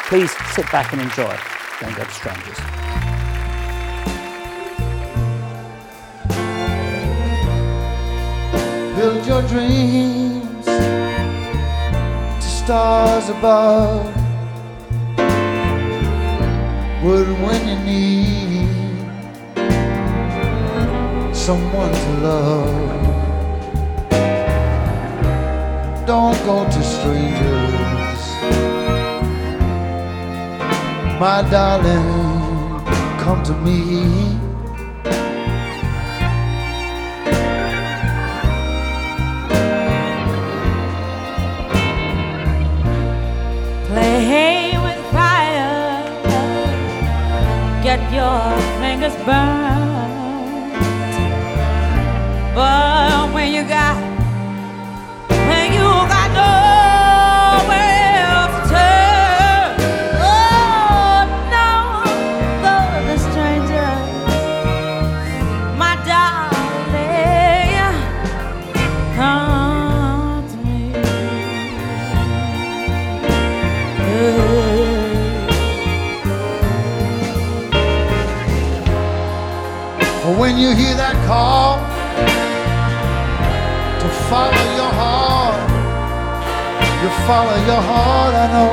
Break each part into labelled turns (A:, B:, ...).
A: Please sit back and enjoy. Don't go to strangers.
B: Build your dreams to stars above. Would when you need someone to love. Don't go to strangers, my darling, come to me.
C: Play with fire, get your fingers burned. But when you got nowhere else to turn, oh, don't go to strangers, my darling, come to me.
B: When you hear that call to follow your heart, you follow your heart, I know.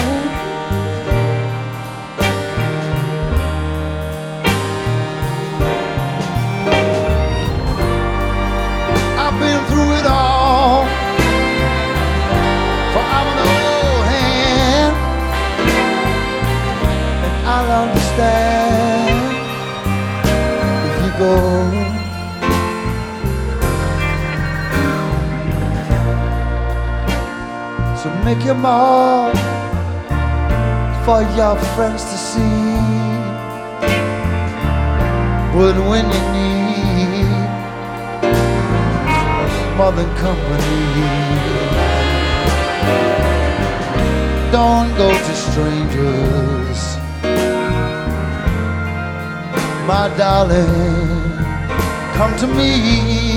B: I've been through it all, for I'm an old hand, and I'll understand if you go. So make your mark for your friends to see. But when you need more than company, don't go to strangers, my darling, come to me.